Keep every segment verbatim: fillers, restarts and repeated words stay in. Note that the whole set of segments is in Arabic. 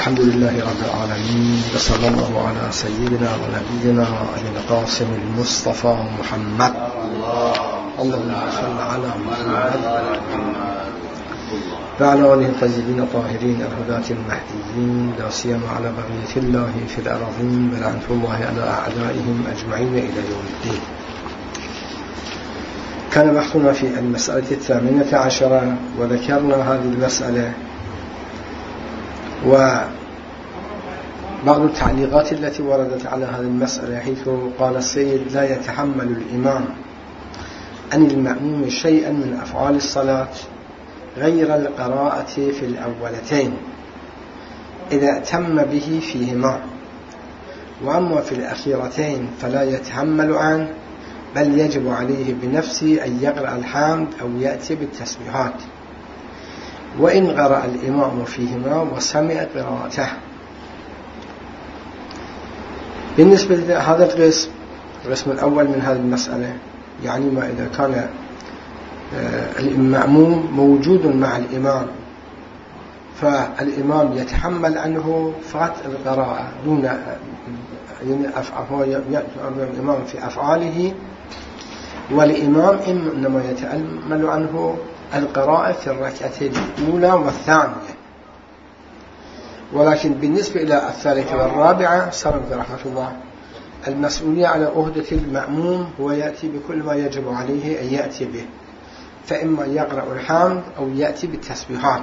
الحمد لله رب العالمين، وصلى الله على سيدنا ونبينا أبي القاسم المصطفى محمد. اللهم صل على محمد وعلى آله الطيبين الطاهرين الهداة المهديين، لا سيما على بقية الله في الأرضين، ولعنة الله على أعدائهم أجمعين إلى يوم الدين. كان بحثنا في المسألة الثامنة عشرة، وذكرنا هذه المسألة وبعض التعليقات التي وردت على هذه المسألة، حيث قال السيد: لا يتحمل الإمام عن المأموم شيئا من أفعال الصلاة غير القراءة في الأولتين إذا أتم به فيهما، وأما في الأخيرتين فلا يتحمل عنه، بل يجب عليه بنفسه أن يقرأ الحمد أو يأتي بالتسبيحات، وإن قرأ الإمام فيهما وسمع قراءته. بالنسبة لهذا القسم، القسم الأول من هذه المسألة، يعني ما إذا كان المأموم موجود مع الإمام فالإمام يتحمل عنه فات القراءة دون يعني الإمام في أفعاله، والإمام إنما يتأمل عنه القراءة في الركعتين الأولى والثانية. ولكن بالنسبة إلى الثالثة والرابعة سلم برحمة الله، المسؤولية على عهدة المأموم هو يأتي بكل ما يجب عليه أن يأتي به، فإما يقرأ الحمد أو يأتي بالتسبيحات.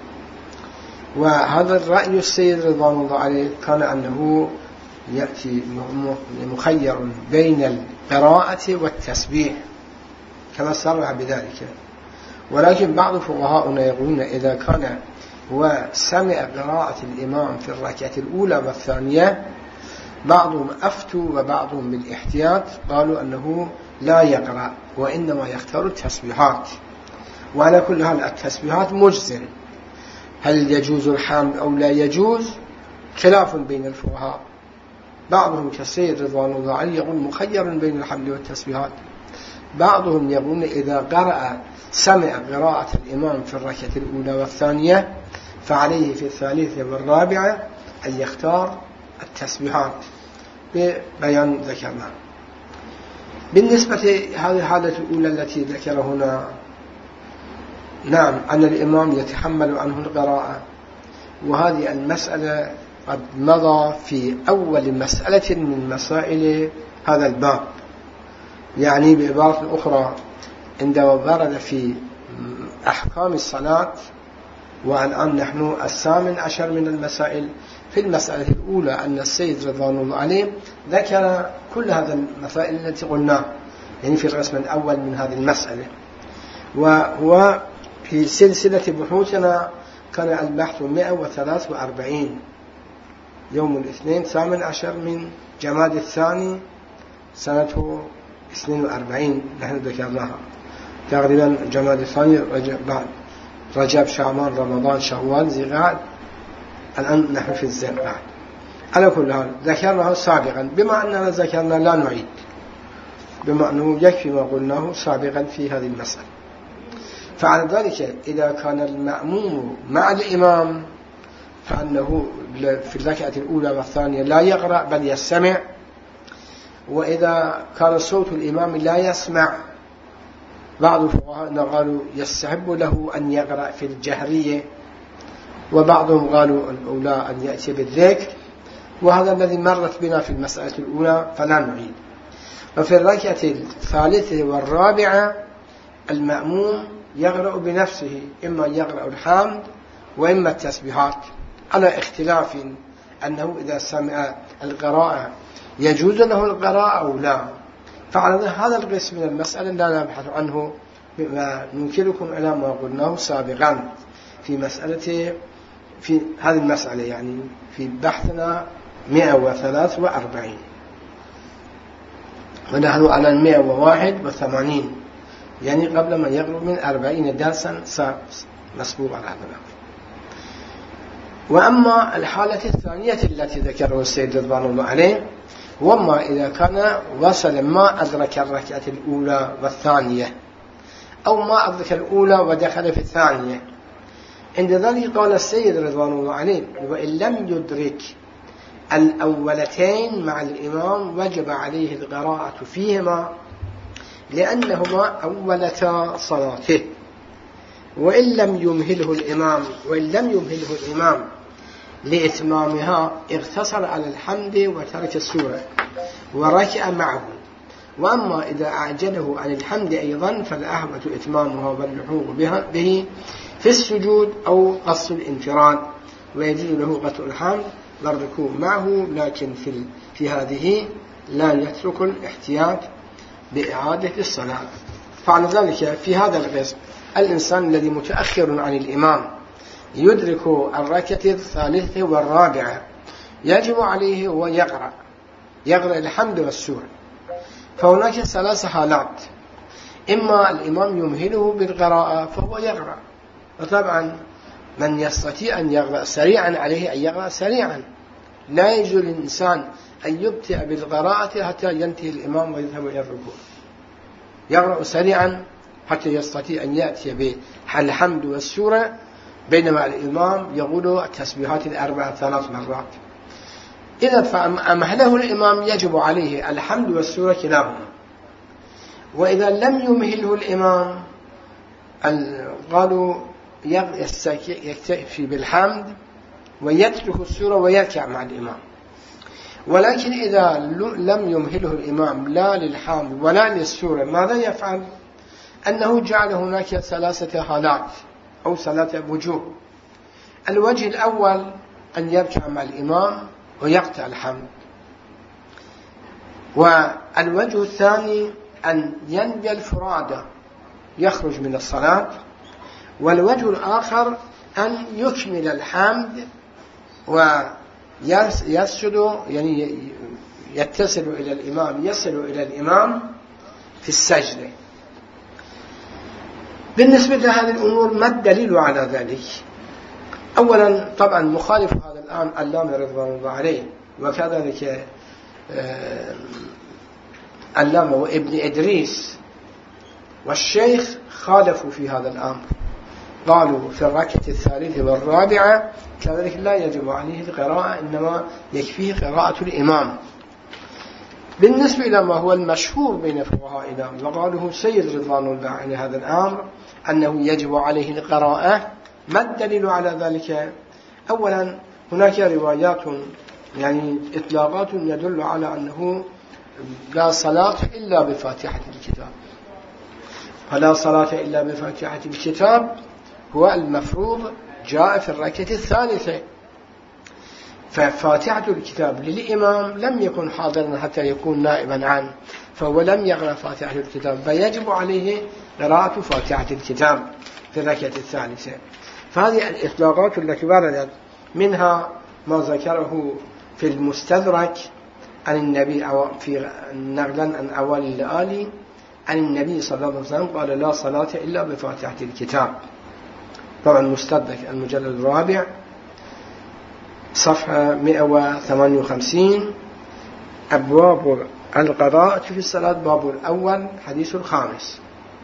وهذا الرأي السيد رضوان الله عليه كان أنه يأتي مخير بين القراءة والتسبيح كما صرح بذلك. ولكن بعض فقهاؤنا يقولون إذا كان هو سمع قراءة الإمام في الركعة الأولى والثانية، بعضهم أفتوا وبعضهم بالاحتياط قالوا أنه لا يقرأ وإنما يختار التسبيحات. وعلى كل حال التسبيحات مجزم، هل يجوز الحمد أو لا يجوز خلاف بين الفقهاء. بعضهم كالسيد رضوان الله عليه يقول مخير بين الحمد والتسبيحات، بعضهم يقول إذا قرأ سمع قراءة الإمام في الركعة الأولى والثانية فعليه في الثالثة والرابعة أن يختار التسبيحات ببيان ذكرنا. بالنسبة لهذه الحالة الأولى التي ذكر هنا، نعم أن الإمام يتحمل عنه القراءة، وهذه المسألة قد مضى في أول مسألة من مسائل هذا الباب. يعني بعبارة أخرى، عندما ورد في أحكام الصلاة، والآن نحن الثامن عشر من المسائل، في المسألة الأولى أن السيد رضوان الله عليه ذكر كل هذه المسائل التي قلناها، يعني في القسم الأول من هذه المسألة. وهو في سلسلة بحوثنا كان البحث مئة وثلاثة وأربعين، يوم الاثنين ثامن عشر من جماد الثاني سنة اثنين وأربعين نحن ذكرناها تقريبا. جماد الثاني رجب, بعد رجب شعبان رمضان شوال ذي القعدة، الآن نحن في ذي القعدة. على كل حال ذكرناها سابقا، بما أننا ذكرنا لا نعيد، بما أنه يكفي ما قلناه سابقا في هذه المسألة. فعلى ذلك إذا كان المأموم مع الإمام فأنه في الركعة الأولى والثانية لا يقرأ بل يستمع، وإذا كان صوت الإمام لا يسمع، بعض الفقهاء قالوا يستحب له أن يقرأ في الجهرية، وبعضهم قالوا الأولى أن يأتي بالذكر، وهذا الذي مرت بنا في المسألة الأولى فلا نعيد. وفي الركعة الثالثة والرابعة المأموم يقرأ بنفسه، إما يقرأ الحمد وإما التسبيحات، على اختلاف أنه إذا سمع القراءة يجوز له القراءة أو لا. فعلى هذا القسم من المسألة لا نبحث عنه، بما ننكركم على ما قلناه سابقا في مسألة في هذه المسألة، يعني في بحثنا مئة وثلاثة وأربعين، ونحن على مئة وواحد وثمانين، يعني قبل ما يقرب من أربعين درسا مسبوق على هذا. وأما الحالة الثانية التي ذكره السيد رضوان الله عليه، وما إذا كان وصل ما أدرك الركعة الأولى والثانية، أو ما أدرك الأولى ودخل في الثانية، عند ذلك قال السيد رضوان الله عليه: وإن لم يدرك الأولتين مع الإمام وجب عليه القراءة فيهما لأنهما أولتا صلاته، وإن لم يمهله الإمام وإن لم يمهله الإمام لإتمامها اقتصر على الحمد وترك السورة وركع معه. وأما إذا أعجله عن الحمد أيضا فالأهوة إتمامها واللحوق به في السجود أو قص الانفراد، ويجوز له قطع الحمد والركوع معه، لكن في, في هذه لا يترك الاحتياط بإعادة الصلاة. فعلى ذلك في هذا القسم الإنسان الذي متأخر عن الإمام يدرك الركعة الثالثة والرابعة يجب عليه هو يقرأ يقرأ الحمد والسورة. فهناك ثلاث حالات: إما الإمام يمهله بالقراءة فهو يقرأ، وطبعا من يستطيع أن يقرأ سريعا عليه أن يقرأ سريعا، لا يجوز للإنسان أن يبتئ بالقراءة حتى ينتهي الإمام ويذهب إلى الركوع، يقرأ سريعا حتى يستطيع أن يأتي بالحمد والسورة، بينما الإمام يقول التسبيحات الأربعة ثلاث مرات. إذا فأمهله الإمام يجب عليه الحمد والسورة كلاهما. وإذا لم يمهله الإمام قالوا يكتفي بالحمد ويترك السورة ويركع مع الإمام. ولكن إذا لم يمهله الإمام لا للحمد ولا للسورة ماذا يفعل؟ أنه جعل هناك ثلاثة حالات أو ثلاثة وجوه. الوجه الأول أن يركع مع الإمام ويقطع الحمد، والوجه الثاني أن ينجي الفرادة يخرج من الصلاة، والوجه الآخر أن يكمل الحمد ويسجد، يعني يتصل إلى الإمام يصل إلى الإمام في السجدة. بالنسبة لهذه الأمور ما الدليل على ذلك؟ أولا طبعا مخالف هذا الآن علامة رضوان الله عليه، وكذلك علامة وابن إدريس والشيخ خالفوا في هذا الأمر، قالوا في الركعة الثالثة والرابعة كذلك لا يجب عليه القراءة، إنما يكفيه قراءة الإمام. بالنسبة إلى ما هو المشهور بين فقهائنا وقاله سيد رضوان الله عن هذا الأمر أنه يجب عليه القراءة، ما الدليل على ذلك؟ أولا هناك روايات يعني إطلاقات يدل على أنه لا صلاة إلا بفاتحة الكتاب، فلا صلاة إلا بفاتحة الكتاب هو المفروض جاء في الركعة الثالثة، ففاتحة الكتاب للإمام لم يكن حاضرا حتى يكون نائبا عنه، فهو لم يقرأ فاتحة الكتاب، فيجب عليه قراءة فاتحة الكتاب في الركعة الثالثة. فهذه الإطلاقات التي وردت، منها ما ذكره في المستدرك عن النبي أو في نقلا عن أول اللآلي عن النبي صلى الله عليه وسلم قال لا صلاة إلا بفاتحة الكتاب. طبعا مستدرك المجلد الرابع صفحة مئة وثمانية وخمسين، أبواب القراءة في الصلاة باب الأول حديث الخامس.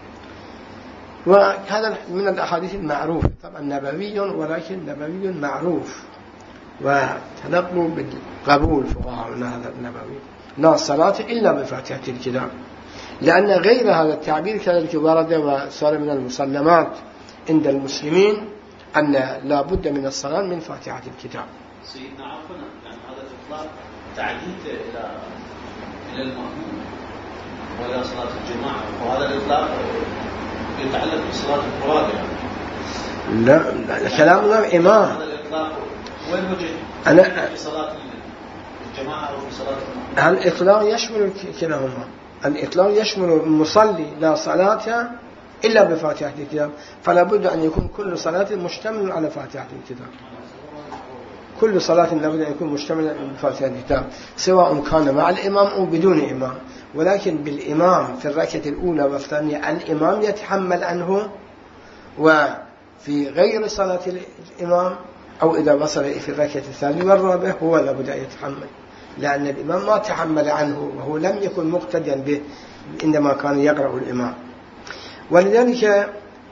وهذا من الأحاديث المعروفة، طبعا نبوي ولكن نبوي معروف وتلقوا بالقبول فقهاءنا هذا النبوي، لا صلاة إلا بفاتحة الكتاب، لأن غير هذا التعبير كذلك ورد وصار من المسلمات عند المسلمين أن لا بد من الصلاة من فاتحة الكتاب. سيدنا عفوا يعني هذا الإطلاق تعديد إلى إلى المأمون ولا صلاة الجماعة، وهذا الإطلاق يتعلق بصلاة الفراد يعني. لا لا كلامنا إمام. هذا الإطلاق وين وجه؟ أنا في صلاة الجماعة أو في صلاة المأمون؟ الإطلاق يشمل كلاهما، الإطلاق يشمل المصلي لا صلاة إلا بفاتحة الكتاب، فلا بد أن يكون كل صلاة مشتمل على فاتحة الكتاب، كل صلاة لابد أن يكون مشتمل على فاتحة الكتاب، سواء كان مع الإمام أو بدون إمام. ولكن بالإمام في الركعة الأولى والثانية الإمام يتحمل عنه، وفي غير صلاة الإمام أو إذا وصل في الركعة الثانية والرابعة هو لابد أن يتحمل، لأن الإمام ما تحمل عنه وهو لم يكن مقتديا به عندما كان يقرأ الإمام. ولذلك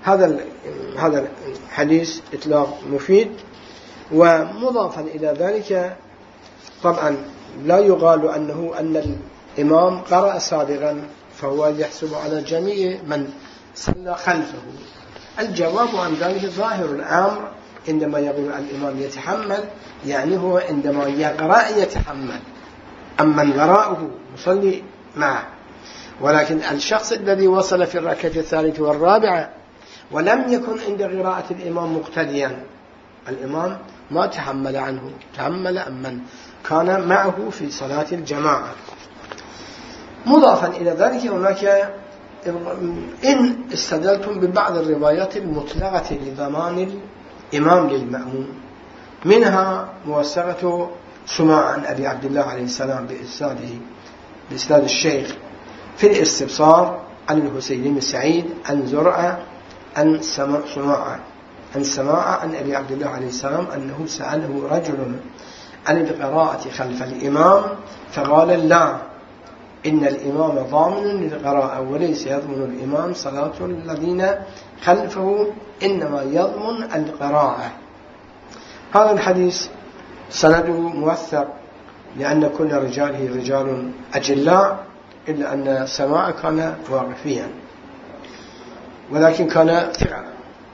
هذا هذا الحديث إطلاق مفيد. ومضافا إلى ذلك طبعا لا يقال أنه أن الإمام قرأ سابقا فهو يحسب على جميع من صلى خلفه. الجواب عن ذلك ظاهر الأمر عندما يقول الإمام يتحمل يعني هو عندما يقرأ يتحمل، أما من وراءه يصلي معه. ولكن الشخص الذي وصل في الركعة الثالثة والرابعة ولم يكن عند قراءة الإمام مقتديا، الإمام ما تحمل عنه، تحمل أمن كان معه في صلاة الجماعة. مضافا إلى ذلك هناك إن استدلتم ببعض الروايات المطلقة لضمان الإمام للمأموم، منها موثقة سماع عن أبي عبد الله عليه السلام بإسناده بإسناد الشيخ في الاستبصار عن الحسين بن سعيد عن زرعة عن سماعة عن سماعة عن أبي عبد الله عليه السلام أنه سأله رجل عن القراءة خلف الإمام فقال لا، إن الإمام ضامن للقراءة وليس يضمن الإمام صلاة الذين خلفه، إنما يضمن القراءة. هذا الحديث سنده موثق لأن كل رجاله رجال أجلاء، إلا أن سماع كان واقفيا ولكن كان ثقة.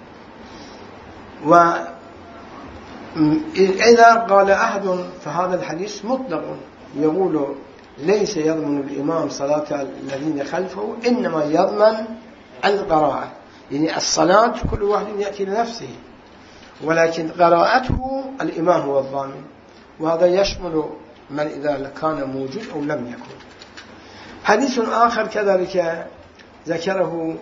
وإذا قال أحد فهذا الحديث مطلق يقول ليس يضمن الإمام صلاة الذين خلفه، إنما يضمن القراءة، يعني الصلاة كل واحد يأتي لنفسه، ولكن قراءته الإمام هو الضامن. وهذا يشمل من إذا كان موجود أو لم يكن. حديث آخر كذلك ذكره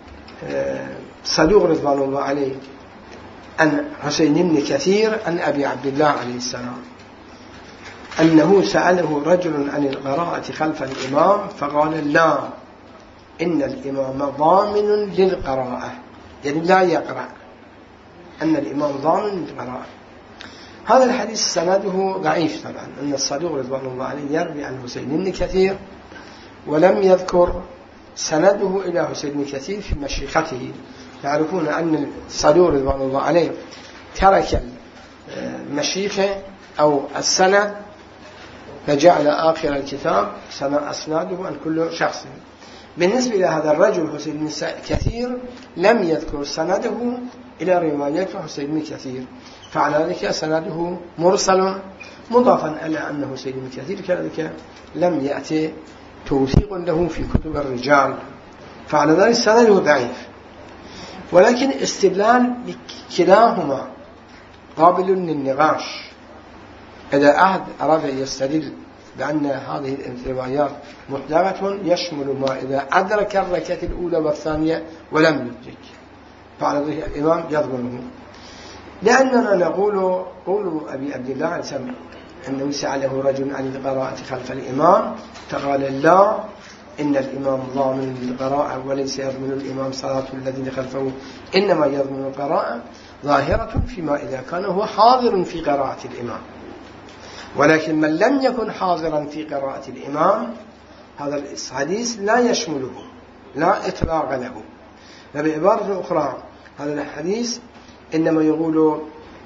صدوق رضوان الله عليه عن حسين بن كثير عن أبي عبد الله عليه السلام أنه سأله رجل عن القراءة خلف الإمام فقال لا، إن الإمام ضامن للقراءة، يعني لا يقرأ، أن الإمام ضامن للقراءة. هذا الحديث سنده ضعيف طبعا، أن الصدوق رضوان الله عليه يروي عن حسين بن كثير ولم يذكر سنده إلى حسين بن كثير في مشيخته. تعرفون أن الصدوق رضوان الله عليه ترك المشيخة أو السند فجعل آخر الكتاب أسناده عن كل شخص. بالنسبة إلى هذا الرجل حسين بن كثير لم يذكر سنده إلى رواية حسين بن كثير، فعلى ذلك سنده مرسل، مضافا إلى أن حسين بن كثير كذلك لم يأتي توثيق له في كتب الرجال، فعلى ذلك سنده ضعيف. ولكن استدلال كلاهما قابل للنقاش. إذا أحد أراد أن يستدل بأن هذه الروايات محدثة يشمل ما إذا أدرك الركعة الأولى والثانية ولم يدرك، فعلى ذلك الإمام يضمنه. لأننا نقول قول أبي عبد الله أنه سأله رجل عن القراءة خلف الإمام فقال لا، إن الإمام ضامن للقراءة وليس يضمن الإمام صلاة الذين خلفه، إنما يضمن القراءة، ظاهرة فيما إذا كان هو حاضر في قراءة الإمام. ولكن من لم يكن حاضرا في قراءة الإمام هذا الحديث لا يشمله، لا إطلاق له. وبعبارة أخرى هذا الحديث إنما يقول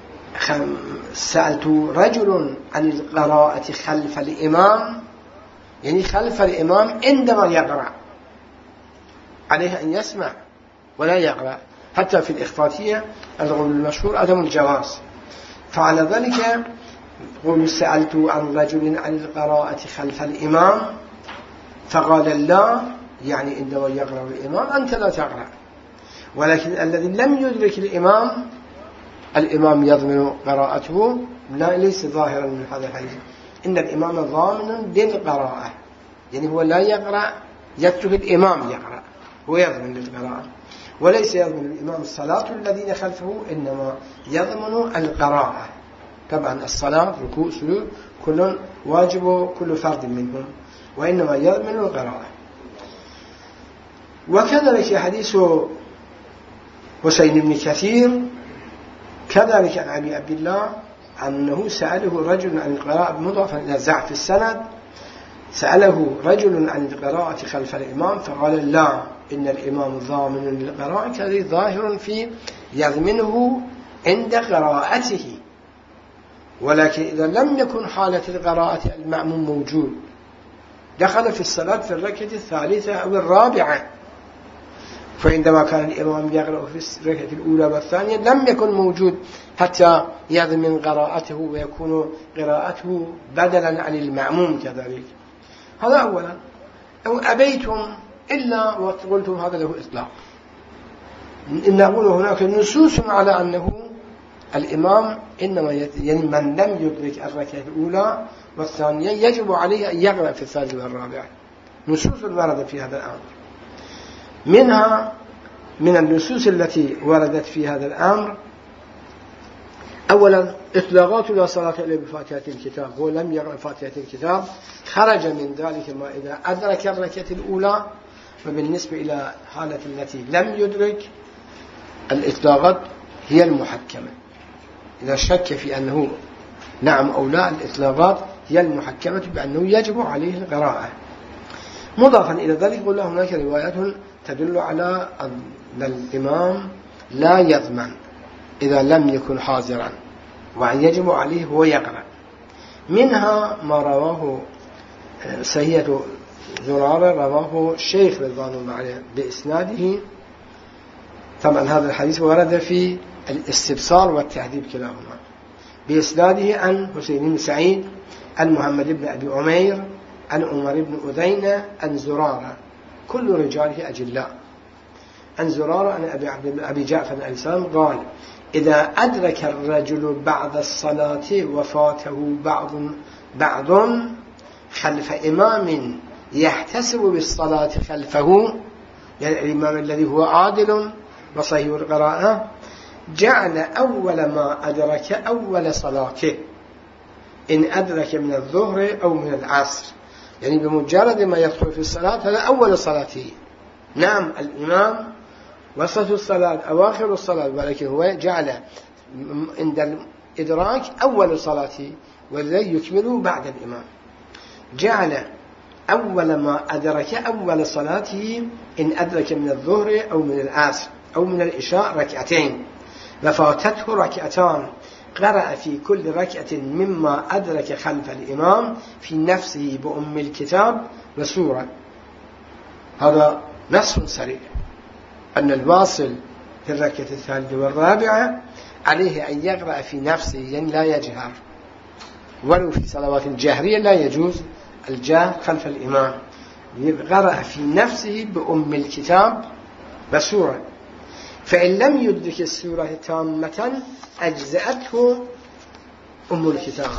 سألت رجل عن القراءة خلف الإمام، يعني خلف الإمام عندما يقرأ، عليه أن يسمع ولا يقرأ. حتى في الإخفاتية القول المشهور عدم الجواز. فعلى ذلك قل سألت عن رجل عن القراءة خلف الإمام فقال لا، يعني عندما يقرأ الإمام أنت لا تقرأ. ولكن الذي لم يدرك الإمام الإمام يضمن قراءته، لا ليس ظاهرا من هذا الحديث. إن الإمام ضامن للقراءة، يعني هو لا يقرأ، يترك الإمام يقرأ، هو يضمن للقراءة، وليس يضمن الإمام الصلاة الذين خلفه، إنما يضمن القراءة. طبعا الصلاة ركوع سجود كل واجب كل فرد منهم، وإنما يضمن القراءة. وكذلك حديث حسين بن كثير كذلك عن أبي عبد الله أنه سأله رجل عن القراءة، مضافا إلى ضعف السند، سأله رجل عن القراءة خلف الإمام فقال لا، إن الإمام ضامن للقراءة كذلك ظاهر في يضمنه عند قراءته، ولكن إذا لم يكن حالة القراءة المأموم موجود دخل في الصلاة في الركعة الثالثة أو الرابعة، فعندما كان الإمام يقرأ في الركعة الأولى والثانية لم يكن موجود حتى يضمن قراءته ويكون قراءته بدلا عن المأموم كذلك. هذا أولا. أو أبيتم إلا وقلتم هذا له إطلاق، إن نقول هناك نصوص على أنه الإمام إنما يعني من لم يدرك الركعة الأولى والثانية يجب عليه أن يقرأ في الثالثة والرابعة، نصوص وردت في هذا الأمر. منها من النصوص التي وردت في هذا الأمر أولا إطلاقات لا صلاة إلا بفاتحة الكتاب، هو لم يقرأ فاتحة الكتاب خرج من ذلك ما إذا أدرك الركعة الأولى، فبالنسبة إلى حالة التي لم يدرك الإطلاقات هي المحكمة، إذا شك في أنه نعم أو لا الإطلاقات هي المحكمة بأنه يجب عليه القراءة. مضافا إلى ذلك قلنا هناك روايات تدل على أن الإمام لا يضمن إذا لم يكن حاضرا وأن يجب عليه هو يقرأ. منها ما رواه سيد زرارة رواه الشيخ رضوان الله عليه بإسناده، طبعا هذا الحديث ورد في الاستبصار والتهذيب كلاهما، بإسناده عن حسين بن سعيد عن محمد بن أبي عمير عن عمر بن أذينة عن زرارة، كل رجاله أجلاء، عن زرارة عن أبي, عبد أبي جعفر الأنسام قال إذا أدرك الرجل بعد الصلاة وفاته بعض بعض خلف إمام يحتسب بالصلاة خلفه، يعني الإمام الذي هو عادل وصحيح القراءة، جعل أول ما أدرك أول صلاته إن أدرك من الظهر أو من العصر، يعني بمجرد ما يدخل في الصلاة هذا أول صلاته. نعم الإمام وسط الصلاة أواخر الصلاة، ولكن هو جعل عند الإدراك أول صلاته والذي يكمل بعد الإمام، جعل أول ما أدرك أول صلاته إن أدرك من الظهر أو من العصر أو من العشاء ركعتين وفاتته ركعتان، قرأ في كل ركعة مما أدرك خلف الإمام في نفسه بأم الكتاب وسورة. هذا نص صريح أن الواصل في الركعة الثالثة والرابعة عليه أن يقرأ في نفسه، يعني لا يجهر، ولو في صلوات الجهرية لا يجوز الجهر خلف الإمام، قرأ في نفسه بأم الكتاب وسورة، فإن لم يدرك السورة تامة أجزأته أم الكتاب،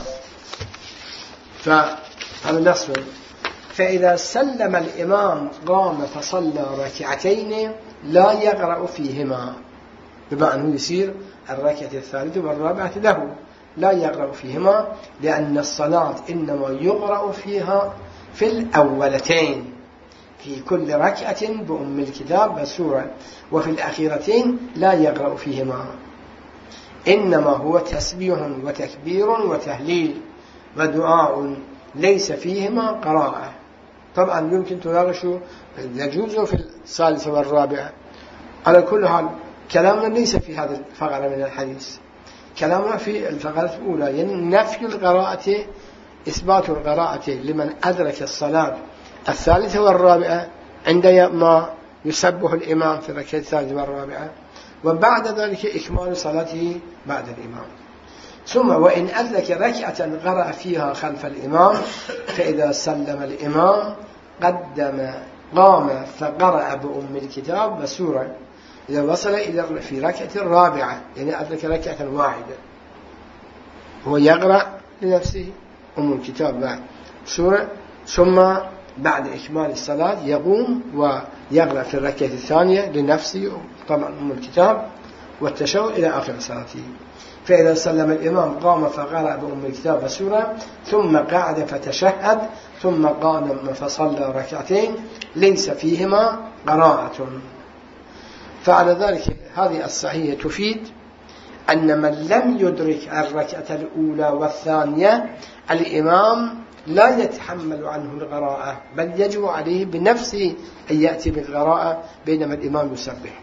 فهذا نص. فإذا سلم الإمام قام فصلى ركعتين لا يقرأ فيهما، بما أنه يصير الركعة الثالثة والرابعة له لا يقرأ فيهما، لأن الصلاة إنما يقرأ فيها في الأولتين في كل ركعة بأم الكتاب وسورة، وفي الأخيرتين لا يقرأ فيهما، إنما هو تسبيح وتكبير وتهليل ودعاء ليس فيهما قراءة. طبعا يمكن تناقشوا يجوز في الثالثة والرابعة. على كل حال كلامنا ليس في هذا الفقرة من الحديث، كلامنا في الفقرة الأولى، يعني نفي القراءة إثبات القراءة لمن أدرك الصلاة الثالثة والرابعة عندما يسبح الإمام في الركعة الثالثة والرابعة، وبعد ذلك إكمال صلاته بعد الإمام. ثم وإن أدرك ركعة قرأ فيها خلف الإمام فإذا سلم الإمام قدم قام فقرأ بأم الكتاب وسورة، إذا وصل إلى في ركعة الرابعة يعني أدرك ركعة واحدة هو يقرأ لنفسه أم الكتاب وسورة، ثم بعد إكمال الصلاة يقوم ويقرأ في الركعة الثانية لنفسه طبعا أم الكتاب والتشهد إلى آخر صلاته. فإذا سلم الإمام قام فقرأ بأم الكتاب وسورة، ثم قعد فتشهد، ثم قام فصلى ركعتين ليس فيهما قراءة. فعلى ذلك هذه الصحيحة تفيد أن من لم يدرك الركعة الأولى والثانية الإمام لا يتحمل عنه القراءة، بل يجب عليه بنفسه أن يأتي بالقراءة بينما الإمام يسبح.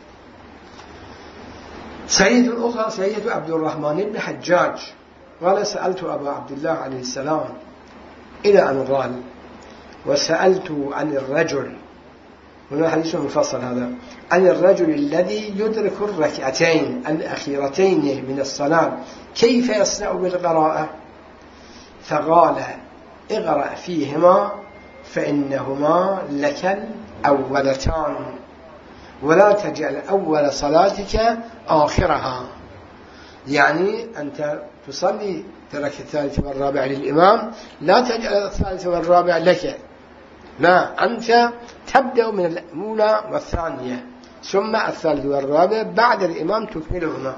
سيد أخرى سيد عبد الرحمن بن حجاج قال سألت أبا عبد الله عليه السلام إلى أن قال وسألت عن الرجل، هنا حديث مفصل هذا، عن الرجل الذي يدرك الركعتين الأخيرتين من الصلاة كيف يصنع بالقراءة؟ فقال اقرأ فيهما فإنهما لك الأولتان ولا تجعل أول صلاتك آخرها. يعني أنت تصلي ترك الثالث والرابع للإمام، لا تجعل الثالث والرابع لك، لا، أنت تبدأ من الأولى والثانية ثم الثالث والرابع بعد الإمام تكملهما.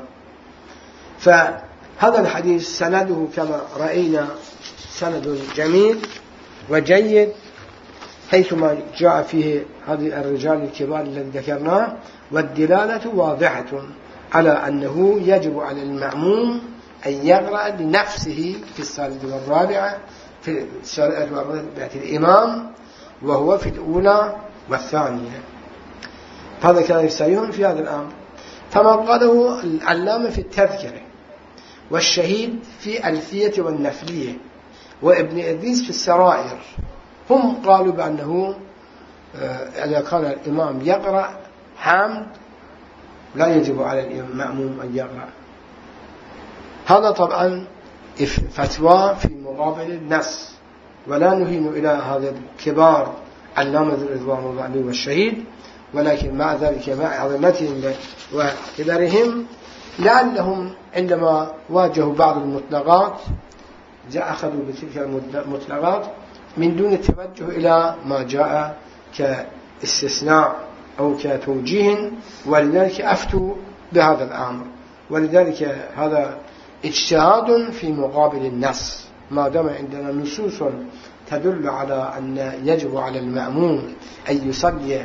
فهذا الحديث سنده كما رأينا سند جميل وجيد، حيثما جاء فيه هذه الرجال الكبار الذي ذكرناه، والدلالة واضحة على أنه يجب على المأموم أن يقرأ لنفسه في الثالث والرابعة في الثالث والرابعة الإمام وهو في الأولى والثانية. هذا كان يسيرهم في هذا الأمر. فما قاله العلامة في التذكرة والشهيد في ألفية والنفلية وابن إدريس في السرائر، هم قالوا بأنه إذا كان الإمام يقرأ حامد لا يجب على المأموم أن يقرأ. هذا طبعا فتوى في مقابل النص، ولا نهين إلى هذا الكبار علامة رضوان الله عليه والشهيد، ولكن مع ذلك مع عظمتهم وكبرهم لعلهم عندما واجهوا بعض المطلقات أخذوا بتلك المطلقات من دون التوجه إلى ما جاء كاستثناء أو كتوجيه، ولذلك أفتوا بهذا الأمر. ولذلك هذا اجتهاد في مقابل النص، ما دام عندنا نصوص تدل على أن يجب على المأموم أن يصلي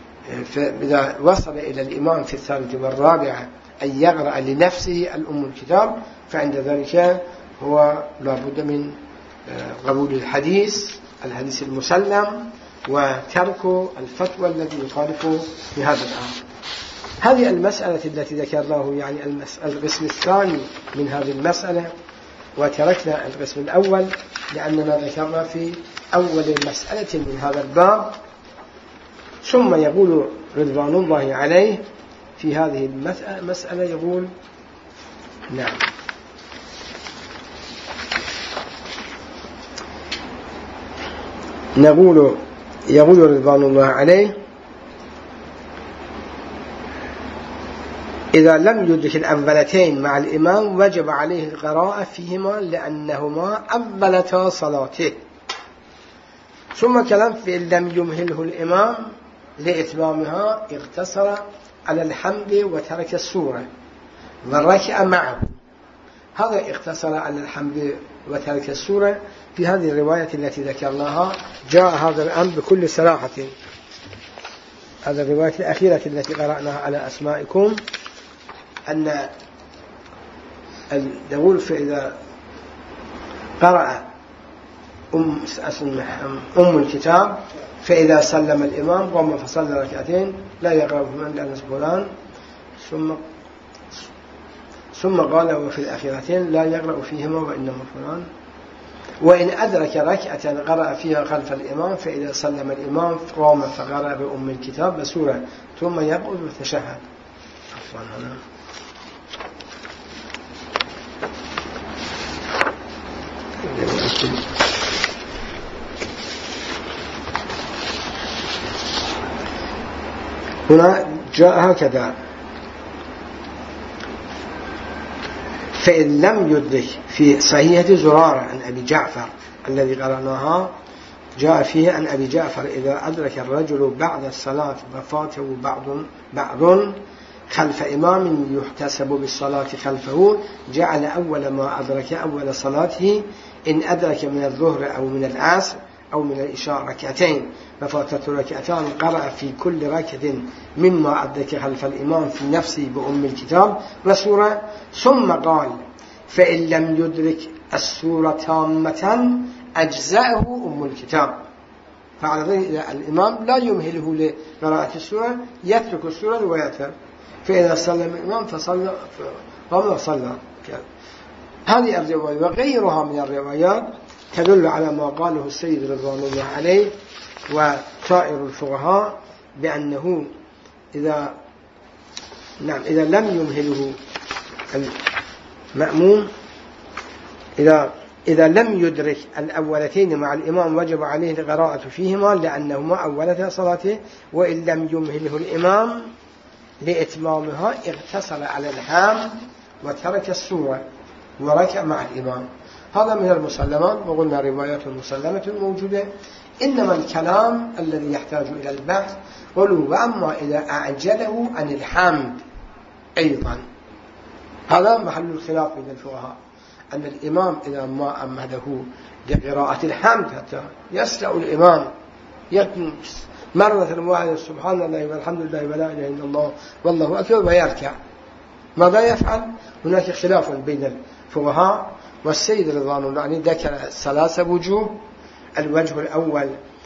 إذا وصل إلى الإمام في الثالث والرابعة أن يقرأ لنفسه الأم الكتاب، فعند ذلك هو لابد من قبول الحديث الحديث المسلم وترك الفتوى الذي يخالف في هذا الأمر. هذه المسألة التي ذكرناه يعني القسم الثاني من هذه المسألة، وتركنا القسم الأول لأننا ذكرنا في أول مسألة من هذا الباب. ثم يقول رضوان الله عليه في هذه المسألة يقول نعم نقول يقول رضوان الله عليه إذا لم يدرك الأولتين مع الإمام وجب عليه القراءة فيهما لأنهما أولتا صلاته. ثم كلام في إن لم يمهله الإمام لإتمامها اقتصر على الحمد وترك السورة والركع معه. هذا اقتصر على الحمد وترك السورة في هذه الرواية التي ذكرناها، جاء هذا الأمر بكل صراحة. هذا الرواية الأخيرة التي قرأناها على أسمائكم أن يقول فإذا قرأ أم, أم الكتاب فإذا سلم الإمام قام فصلى ركعتين لا يقرأ من لأنس فلان، ثم ثم قال وفي الأخيرتين لا يقرأ فيهما وإنما فلان، وإن أدرك ركعة قرأ فيها خلف الإمام فإذا سلم الإمام قام فقرأ بأم الكتاب بسورة ثم يقعد وتشهد. عفوا هنا هنا جاء هكذا فإن لم يدرك في صحيحة زرارة عن أبي جعفر الذي قرأناها جاء فيه عن أبي جعفر إذا أدرك الرجل بعد الصلاة وفاته بعض بعض خلف إمام يحتسب بالصلاة خلفه جعل أول ما أدرك أول صلاته إن أدرك من الظهر أو من العصر أو من العشاء ركعتين ففاتته ركعتان قرأ في كل ركعة مما أدرك خلف الإمام في نفسه بأم الكتاب وسورة. ثم قال فإن لم يدرك السورة تامة أجزأه أم الكتاب. فعلى الإمام لا يمهله لقراءة السورة، يترك السورة روايتها، فإذا سلم الإمام فصلى فما صلى. هذه الرواية وغيرها من الروايات تدل على ما قاله السيد رضوان الله عليه وسائر الفقهاء بأنه إذا نعم إذا لم يمهله المأموم، إذا إذا لم يدرك الأولتين مع الإمام وجب عليه القراءة فيهما لأنهما أولتا صلاته، وإن لم يمهله الإمام لإتمامها اغتسل على الهام وترك السورة وركع مع الإمام. هذا من المسلمات، وقلنا روايات مسلمة موجودة، إنما الكلام الذي يحتاج إلى البحث قلوا وأما إذا أعجله عن الحمد أيضا، هذا محل الخلاف بين الفقهاء، أن الإمام إذا ما أمهده لقراءة الحمد حتى يسرع الإمام يكنس مرة واحدة سبحان الله والحمد لله ولا إله إلا الله والله أكبر ويركع، ماذا يفعل؟ هناك خلاف بين الفقهاء، والسيد رضوان الله عنه ذكر ثلاثة وجوه. الوجه الأول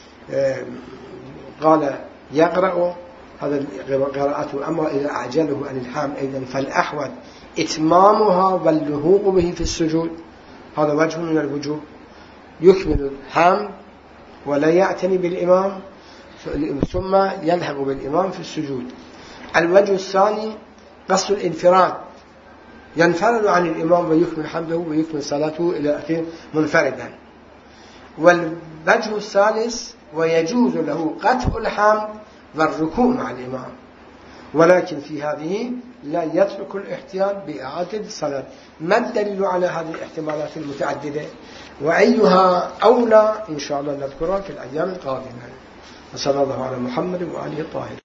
قال يقرأ هذا قراءته، أما إذا أعجله عن الحام أيضا فالأحوط إتمامها واللحوق به في السجود، هذا وجه من الوجوه، يكمل الحام ولا يعتني بالإمام ثم يلحق بالإمام في السجود. الوجه الثاني قصد الانفراد، ينفرد عن الإمام ويكمل حمده ويكمل صلاته إلى آخره منفردا. والوجه الثالث ويجوز له قطع الحمد والركوع مع الإمام، ولكن في هذه لا يترك الاحتياط بإعادة الصلاة. ما الدليل على هذه الاحتمالات المتعددة وأيها أولى إن شاء الله نذكرها في الأيام القادمة. وصلى الله على محمد وآله الطاهرين.